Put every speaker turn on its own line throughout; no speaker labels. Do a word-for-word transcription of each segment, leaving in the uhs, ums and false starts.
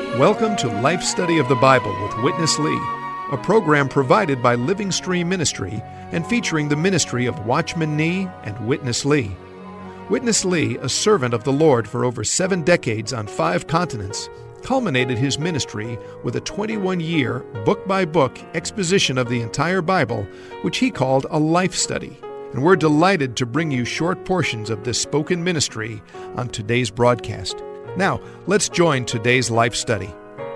Welcome to Life Study of the Bible with Witness Lee, a program provided by Living Stream Ministry and featuring the ministry of Watchman Nee and Witness Lee. Witness Lee, a servant of the Lord for over seven decades on five continents, culminated his ministry with a twenty-one-year, book-by-book exposition of the entire Bible, which he called a life study. And we're delighted to bring you short portions of this spoken ministry on today's broadcast. Now, let's join today's life study.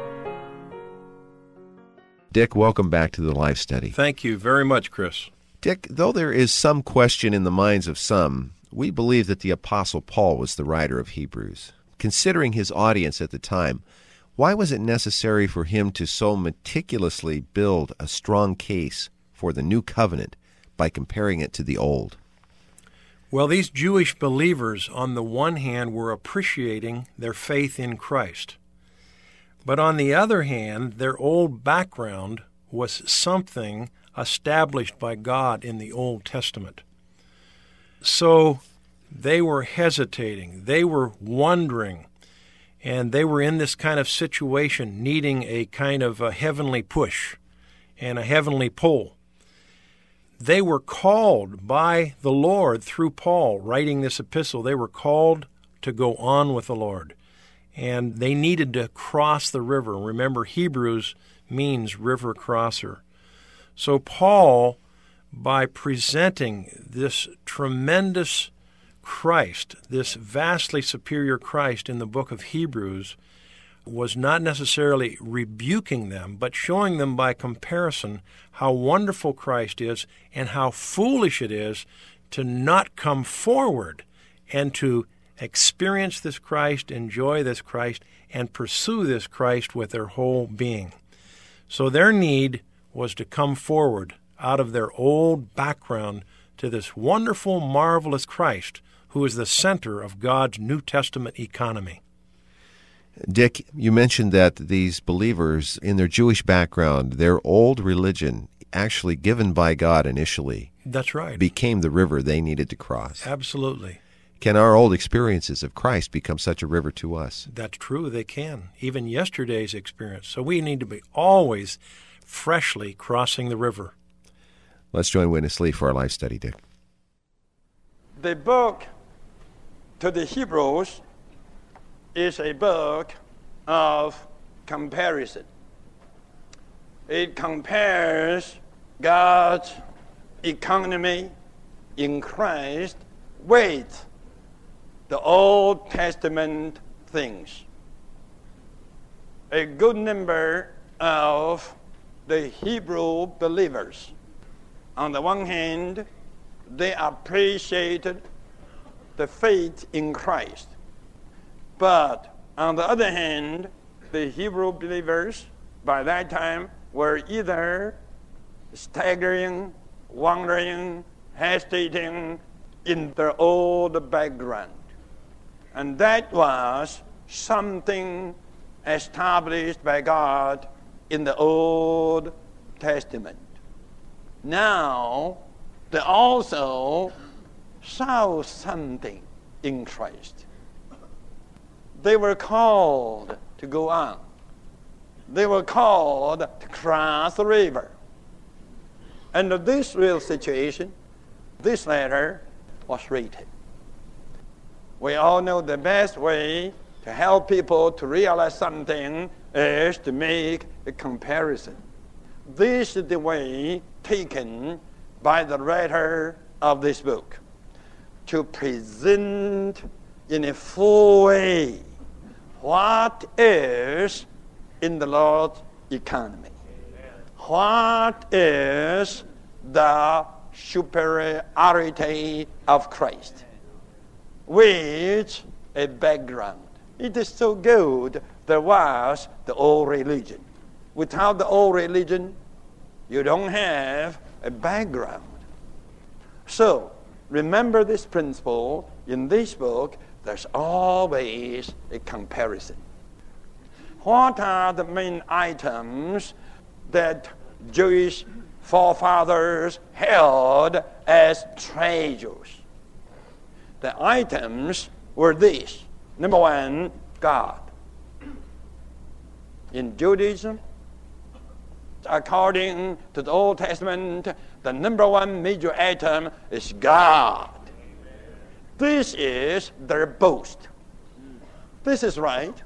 Dick, welcome back to the Life Study.
Thank you very much, Chris.
Dick, though there is some question in the minds of some, we believe that the Apostle Paul was the writer of Hebrews. Considering his audience at the time, why was it necessary for him to so meticulously build a strong case for the new covenant by comparing it to the old?
Well, these Jewish believers, on the one hand, were appreciating their faith in Christ. But on the other hand, their old background was something established by God in the Old Testament. So they were hesitating, they were wondering, and they were in this kind of situation, needing a kind of a heavenly push and a heavenly pull. They were called by the Lord through Paul writing this epistle. They were called to go on with the Lord, and they needed to cross the river. Remember, Hebrews means river crosser. So Paul, by presenting this tremendous Christ, this vastly superior Christ in the book of Hebrews, was not necessarily rebuking them, but showing them by comparison how wonderful Christ is and how foolish it is to not come forward and to experience this Christ, enjoy this Christ, and pursue this Christ with their whole being. So their need was to come forward out of their old background to this wonderful, marvelous Christ who is the center of God's New Testament economy.
Dick, you mentioned that these believers, in their Jewish background, their old religion, actually given by God initially,
that's right,
became the river they needed to cross.
Absolutely.
Can our old experiences of Christ become such a river to us?
That's true, they can. Even yesterday's experience. So we need to be always freshly crossing the river.
Let's join Witness Lee for our life study, Dick.
The book to the Hebrews is a book of comparison. It compares God's economy in Christ with the Old Testament things. A good number of the Hebrew believers, on the one hand, they appreciated the faith in Christ. But on the other hand, the Hebrew believers by that time were either staggering, wondering, hesitating in their old background. And that was something established by God in the Old Testament. Now, they also saw something in Christ. They were called to go on. They were called to cross the river. Under this real situation, this letter was written. We all know the best way to help people to realize something is to make a comparison. This is the way taken by the writer of this book, to present in a full way what is in the Lord's economy. What is the superiority of Christ with a background. It is so good there was the old religion. Without the old religion, you don't have a background. So, remember this principle. In this book, there's always a comparison. What are the main items that Jewish forefathers held as treasures? The items were these. Number one, God. In Judaism, according to the Old Testament, the number one major item is God. This is their boast. This is right.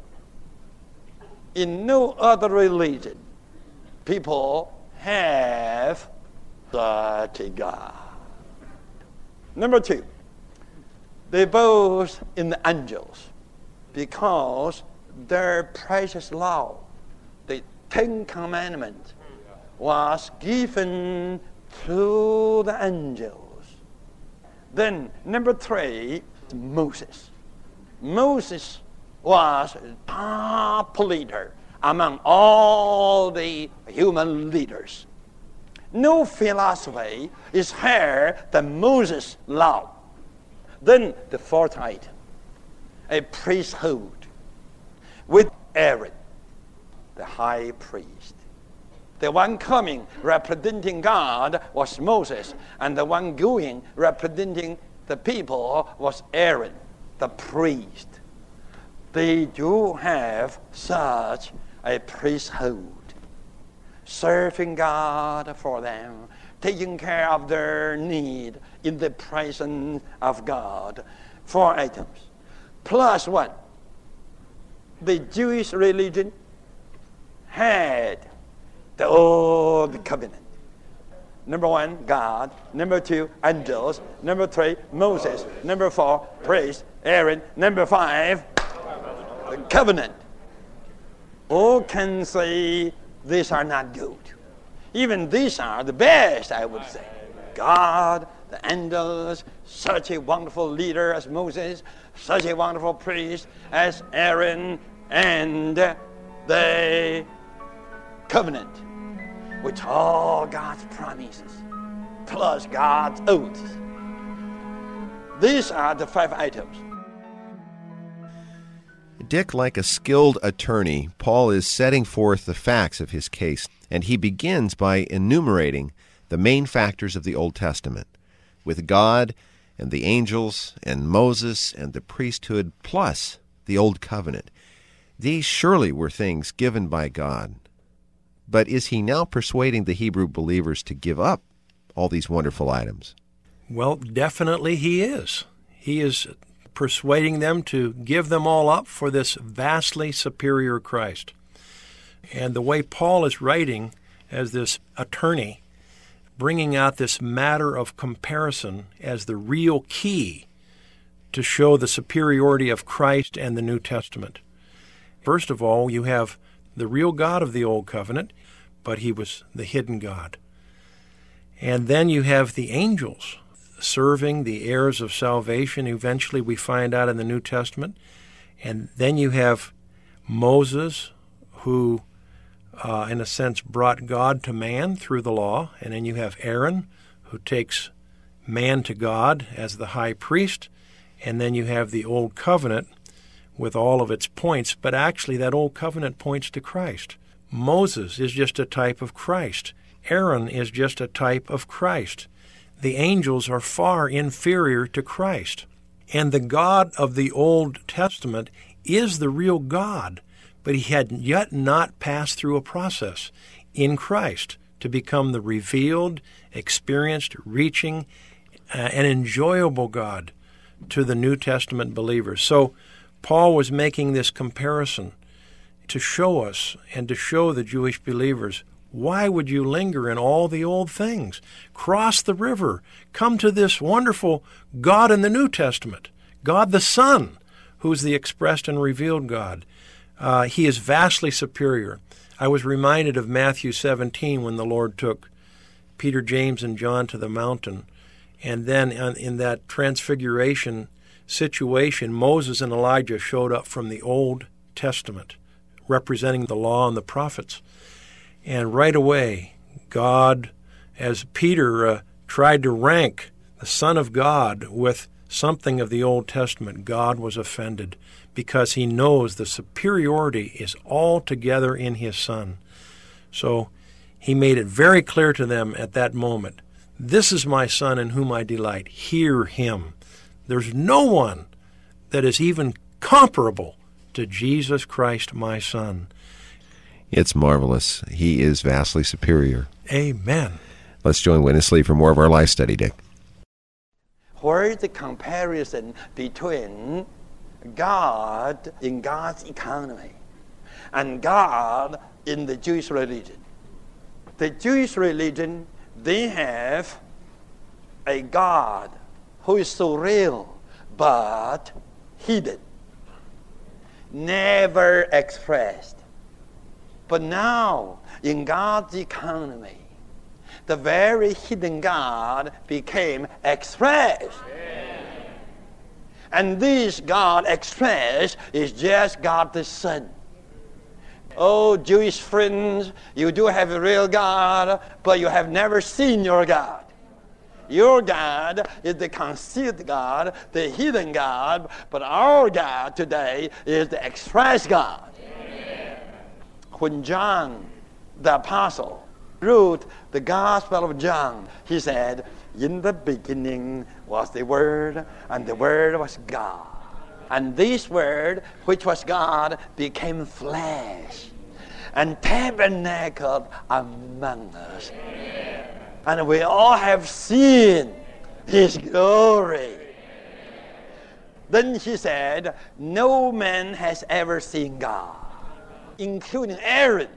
In no other religion, people have such a God. Number two, they boast in the angels because their precious law, the Ten Commandments, was given to the angels. Then, number three, Moses. Moses was a top leader among all the human leaders. No philosophy is higher than Moses' law. Then the fourth item, a priesthood with Aaron, the high priest. The one coming representing God was Moses, and the one going representing the people was Aaron, the priest. They do have such a priesthood, serving God for them, taking care of their need in the presence of God. Four items. Plus one. The Jewish religion had the Old Covenant. Number one, God. Number two, angels. Number three, Moses. Number four, priest, Aaron. Number five, the covenant. All can say these are not good. Even these are the best, I would say. God, the angels, such a wonderful leader as Moses, such a wonderful priest as Aaron, and the covenant, with all God's promises, plus God's oaths. These are the five items.
Dick, like a skilled attorney, Paul is setting forth the facts of his case, and he begins by enumerating the main factors of the Old Testament, with God and the angels and Moses and the priesthood, plus the Old Covenant. These surely were things given by God. But is he now persuading the Hebrew believers to give up all these wonderful items?
Well, definitely he is. He is persuading them to give them all up for this vastly superior Christ. And the way Paul is writing as this attorney, bringing out this matter of comparison as the real key to show the superiority of Christ and the New Testament. First of all, you have the real God of the Old Covenant, but he was the hidden God. And then you have the angels serving the heirs of salvation, eventually we find out in the New Testament. And then you have Moses, who, uh, in a sense, brought God to man through the law. And then you have Aaron, who takes man to God as the high priest. And then you have the Old Covenant with all of its points, but actually that Old Covenant points to Christ. Moses is just a type of Christ. Aaron is just a type of Christ. The angels are far inferior to Christ. And the God of the Old Testament is the real God, but he had yet not passed through a process in Christ to become the revealed, experienced, reaching, uh, and enjoyable God to the New Testament believers. So Paul was making this comparison to show us and to show the Jewish believers, why would you linger in all the old things? Cross the river. Come to this wonderful God in the New Testament, God the Son, who's the expressed and revealed God. Uh, he is vastly superior. I was reminded of Matthew seventeen when the Lord took Peter, James, and John to the mountain. And then in that transfiguration situation, Moses and Elijah showed up from the Old Testament, representing the law and the prophets. And right away, God, as Peter uh, tried to rank the Son of God with something of the Old Testament, God was offended because he knows the superiority is altogether in his Son. So he made it very clear to them at that moment, this is my Son in whom I delight. Hear him. There's no one that is even comparable to Jesus Christ, my Son.
It's marvelous. He is vastly superior.
Amen.
Let's join Witness Lee for more of our life study, Dick.
Where is the comparison between God in God's economy and God in the Jewish religion? The Jewish religion, they have a God who is so real but hidden, never expressed. But now, in God's economy, the very hidden God became expressed. Amen. And this God expressed is just God the Son. Oh, Jewish friends, you do have a real God, but you have never seen your God. Your God is the concealed God, the hidden God, but our God today is the expressed God. Amen. When John, the apostle, wrote the Gospel of John, he said, in the beginning was the Word, and the Word was God. And this Word, which was God, became flesh and tabernacled among us. Amen. And we all have seen His glory. Amen. Then he said, no man has ever seen God, including Aaron.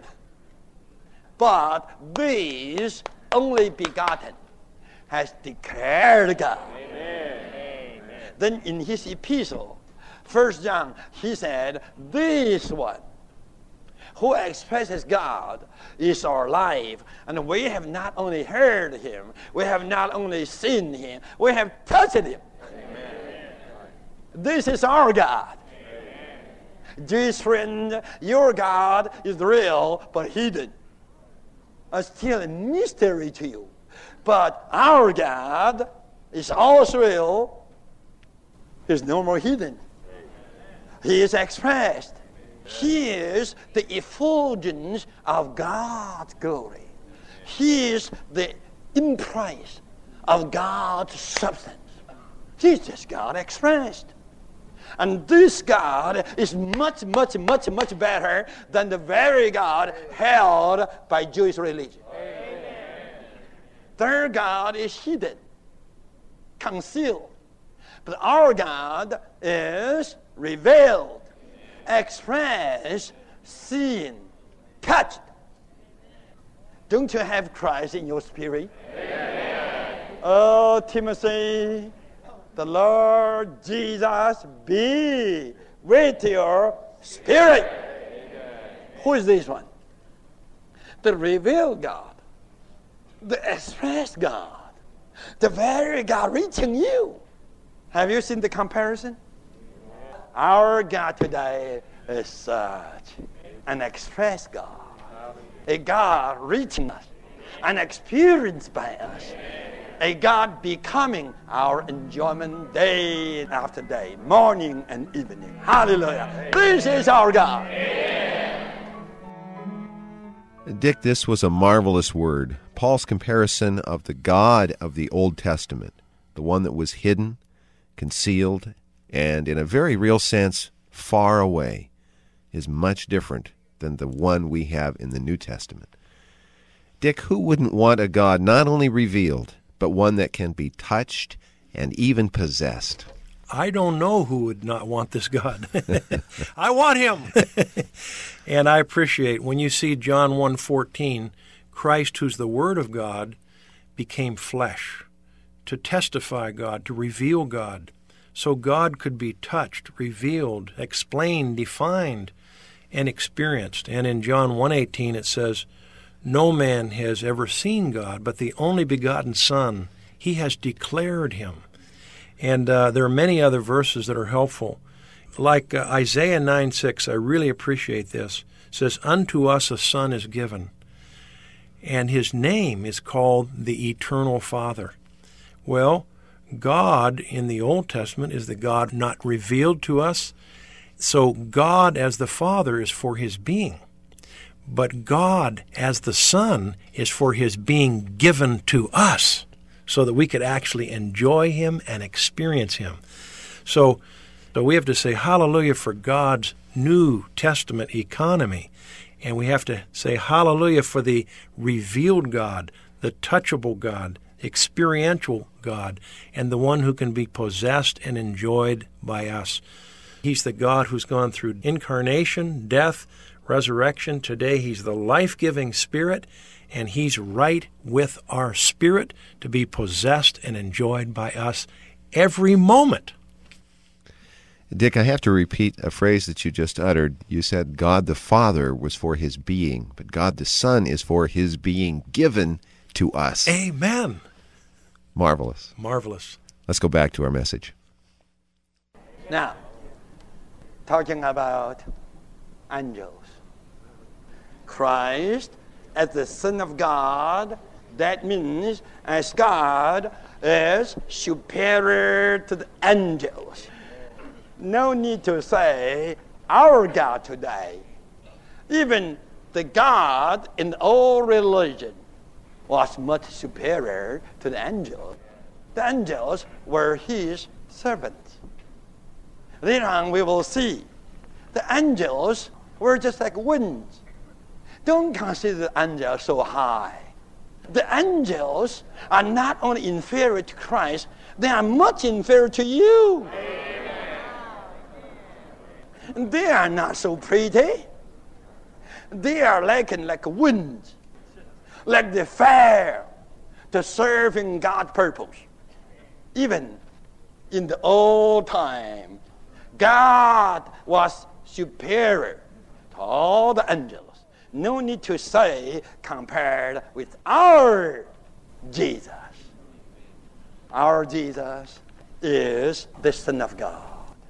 But this only begotten has declared God. Amen. Then in his epistle, First John, he said, this one who expresses God is our life. And we have not only heard him, we have not only seen him, we have touched him. Amen. This is our God. Amen. Dear friend, your God is real but hidden. Are still a mystery to you. But our God is also real. He's no more hidden. He is expressed. He is the effulgence of God's glory. He is the imprint of God's substance. He's just God expressed. And this God is much, much, much, much better than the very God held by Jewish religion. Amen. Their God is hidden, concealed. But our God is revealed, expressed, seen, touched. Don't you have Christ in your spirit? Amen. Oh, Timothy, the Lord Jesus be with your spirit. Amen. Who is this one? The revealed God, the expressed God, the very God reaching you. Have you seen the comparison? Our God today is such an expressed God, a God reaching us, an experience by us. A God becoming our enjoyment day after day, morning and evening. Hallelujah. This is our God.
Dick, this was a marvelous word. Paul's comparison of the God of the Old Testament, the one that was hidden, concealed, and in a very real sense, far away, is much different than the one we have in the New Testament. Dick, who wouldn't want a God not only revealed, but one that can be touched and even possessed?
I don't know who would not want this God. I want him. And I appreciate when you see John one fourteen, Christ, who's the Word of God, became flesh to testify God, to reveal God. So God could be touched, revealed, explained, defined, and experienced. And in John one eighteen it says, no man has ever seen God, but the only begotten Son, he has declared him. And uh, there are many other verses that are helpful. Like uh, Isaiah nine six, I really appreciate this. It says, unto us a son is given, and his name is called the Eternal Father. Well, God in the Old Testament is the God not revealed to us. So God as the Father is for his being. But God as the Son is for his being given to us so that we could actually enjoy him and experience him. So, so we have to say hallelujah for God's New Testament economy. And we have to say hallelujah for the revealed God, the touchable God, experiential God, and the one who can be possessed and enjoyed by us. He's the God who's gone through incarnation, death, resurrection. Today he's the life-giving Spirit, and he's right with our spirit to be possessed and enjoyed by us every moment.
Dick, I have to repeat a phrase that you just uttered. You said God the Father was for his being, but God the Son is for his being given to us.
Amen.
Marvelous.
Marvelous.
Let's go back to our message.
Now, talking about angels. Christ as the Son of God, that means as God is superior to the angels. No need to say our God today. Even the God in all religion was much superior to the angels. The angels were his servants. Later on we will see the angels were just like winds. Don't consider the angels so high. The angels are not only inferior to Christ, they are much inferior to you. They are not so pretty. They are like, like winds, like the fire to serve in God's purpose. Even in the old time, God was superior to all the angels. No need to say compared with our Jesus. Our Jesus is the Son of God.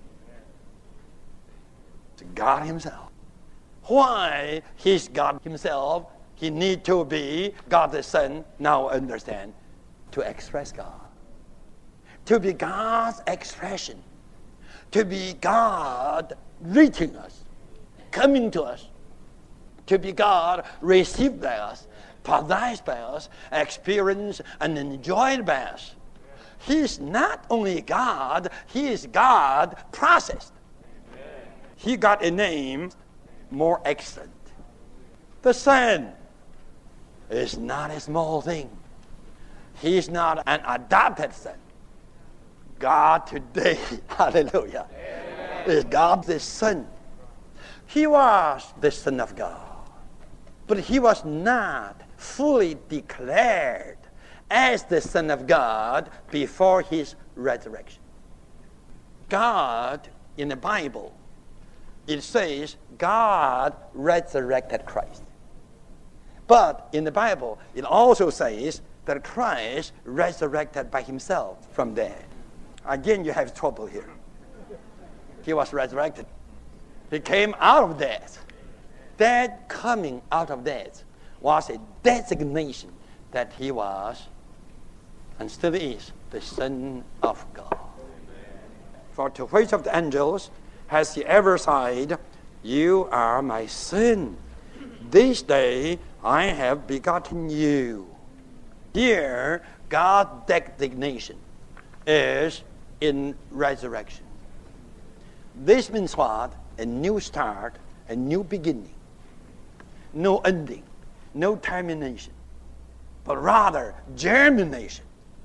God himself. Why he's God himself, he need to be God the Son, now understand, to express God. To be God's expression. To be God reaching us, coming to us. To be God received by us, possessed by us, experienced and enjoyed by us. He is not only God, he is God processed. He got a name more excellent. The Son is not a small thing. He is not an adopted son. God today, hallelujah, Amen. Is God the Son. He was the Son of God, but he was not fully declared as the Son of God before his resurrection. God, in the Bible, it says God resurrected Christ. But in the Bible, it also says that Christ resurrected by himself from death. Again, you have trouble here. He was resurrected. He came out of death. That coming out of death was a designation that he was, and still is, the Son of God. For to which of the angels has he ever said, "You are my son. This day I have begotten you"? Here, God's designation is in resurrection. This means what? A new start, a new beginning. No ending, no termination, but rather germination.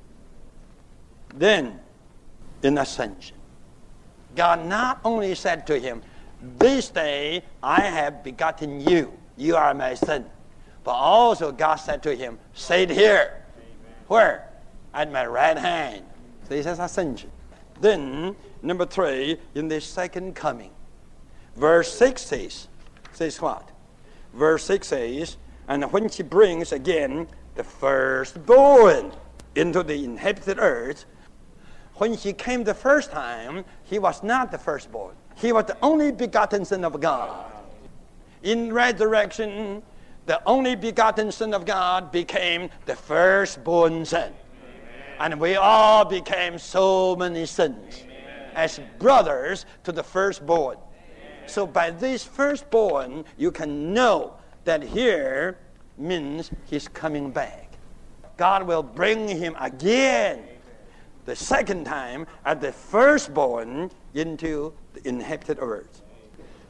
Then, in ascension, God not only said to him, "This day I have begotten you, you are my son," but also God said to him, "Sit here." Amen. Where? At my right hand. This is ascension. Then, number three, in the second coming. Verse six says, says what? Verse six says, "And when he brings again the firstborn into the inhabited earth," when he came the first time, he was not the firstborn. He was the only begotten Son of God. In resurrection, the only begotten Son of God became the firstborn Son. And we all became so many sons as brothers to the firstborn. So by this firstborn, you can know that here means he's coming back. God will bring him again, the second time, as the firstborn into the inhabited earth.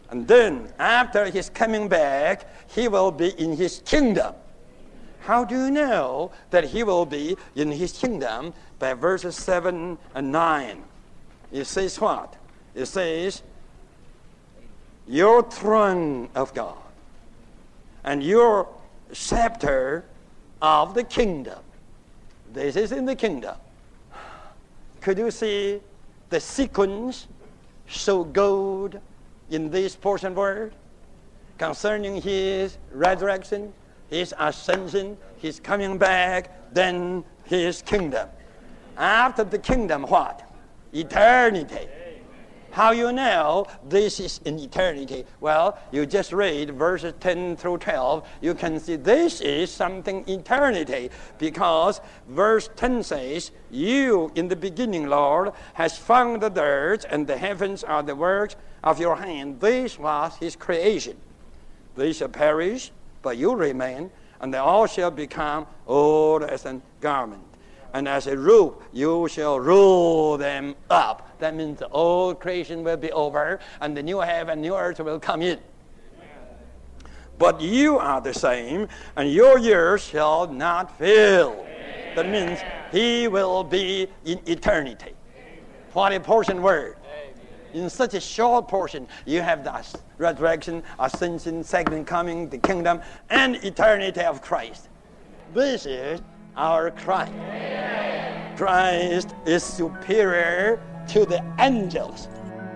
And then, after his coming back, he will be in his kingdom. How do you know that he will be in his kingdom? By verses seven and nine. It says what? It says, your throne of God and your scepter of the kingdom. This is in the kingdom. Could you see the sequence so good in this portion word concerning his resurrection, his ascension, his coming back, then his kingdom? After the kingdom, what? Eternity. How you know this is in eternity? Well, you just read verses ten through twelve. You can see this is something eternity, because verse ten says, you in the beginning, Lord, has found the earth, and the heavens are the works of your hand. This was his creation. They shall perish, but you remain, and they all shall become old as a garment. And as a roof, you shall roll them up. That means the old creation will be over, and the new heaven, new earth will come in. Amen. But you are the same, and your years shall not fail. Amen. That means he will be in eternity. Amen. What a portion word. Amen. In such a short portion, you have the resurrection, ascension, second coming, the kingdom, and eternity of Christ. This is our Christ. Amen. Christ is superior to the angels.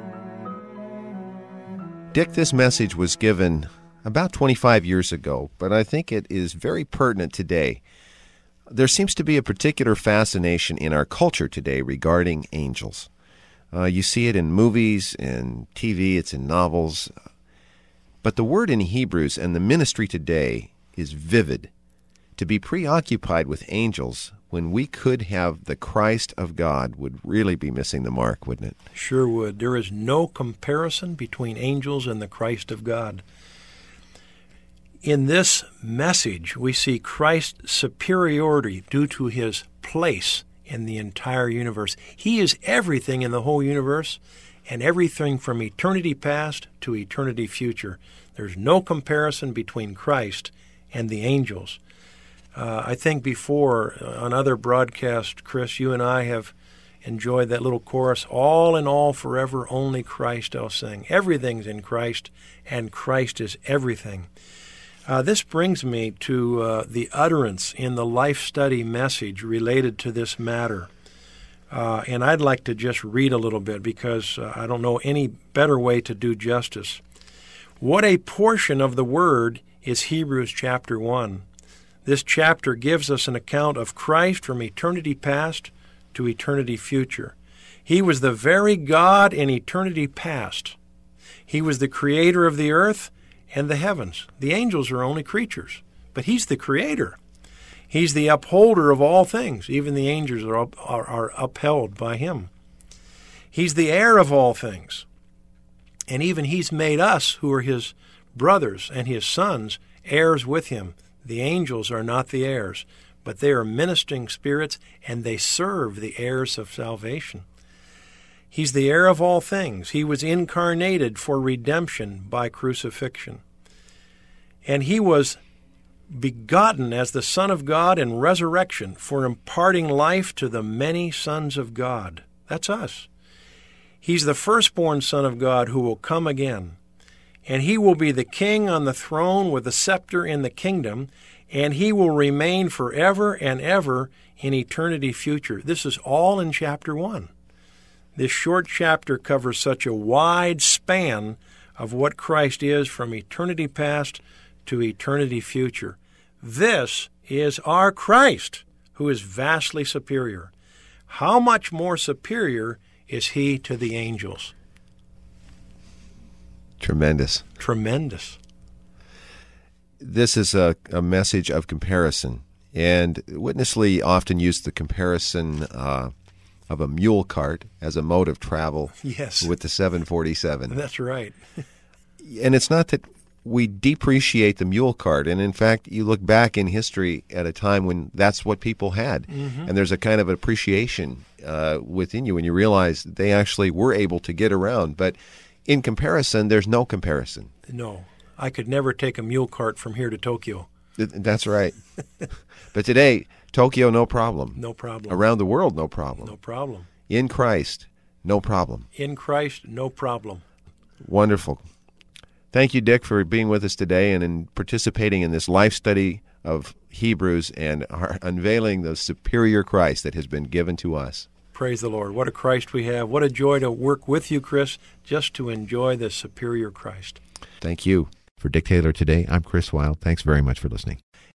Dick, this message was given about twenty-five years ago, but I think it is very pertinent today. There seems to be a particular fascination in our culture today regarding angels. Uh, you see it in movies, in T V, it's in novels. But the word in Hebrews and the ministry today is vivid. To be preoccupied with angels when we could have the Christ of God would really be missing the mark, wouldn't it?
Sure would. There is no comparison between angels and the Christ of God. In this message, we see Christ's superiority due to his place in the entire universe. He is everything in the whole universe, and everything from eternity past to eternity future. There's no comparison between Christ and the angels. Uh, I think before, uh, on other broadcasts, Chris, you and I have enjoyed that little chorus, all in all, forever, only Christ I'll sing. Everything's in Christ, and Christ is everything. Uh, this brings me to uh, the utterance in the Life Study message related to this matter. Uh, and I'd like to just read a little bit because uh, I don't know any better way to do justice. What a portion of the Word is Hebrews chapter one. This chapter gives us an account of Christ from eternity past to eternity future. He was the very God in eternity past. He was the creator of the earth and the heavens. The angels are only creatures, but he's the creator. He's the upholder of all things. Even the angels are, up, are, are upheld by him. He's the heir of all things. And even he's made us, who are his brothers and his sons, heirs with him. The angels are not the heirs, but they are ministering spirits, and they serve the heirs of salvation. He's the heir of all things. He was incarnated for redemption by crucifixion. And he was begotten as the Son of God in resurrection for imparting life to the many sons of God. That's us. He's the firstborn Son of God who will come again. And he will be the king on the throne with the scepter in the kingdom, and he will remain forever and ever in eternity future. This is all in chapter one. This short chapter covers such a wide span of what Christ is from eternity past to eternity future. This is our Christ, who is vastly superior. How much more superior is he to the angels?
Tremendous.
Tremendous.
This is a, a message of comparison. And Witness Lee often used the comparison uh, of a mule cart as a mode of travel.
Yes.
With the seven forty-seven.
That's right.
And it's not that we depreciate the mule cart. And in fact, you look back in history at a time when that's what people had. Mm-hmm. And there's a kind of appreciation uh, within you when you realize they actually were able to get around. But in comparison, there's no comparison.
No. I could never take a mule cart from here to Tokyo.
That's right. But today, Tokyo, no problem.
No problem.
Around the world, no problem.
No problem.
In Christ, no problem.
In Christ, no problem.
Wonderful. Thank you, Dick, for being with us today and in participating in this life study of Hebrews and our unveiling the superior Christ that has been given to us.
Praise the Lord. What a Christ we have. What a joy to work with you, Chris, just to enjoy the superior Christ.
Thank you.
For Dick Taylor today, I'm Chris Wilde. Thanks very much for listening.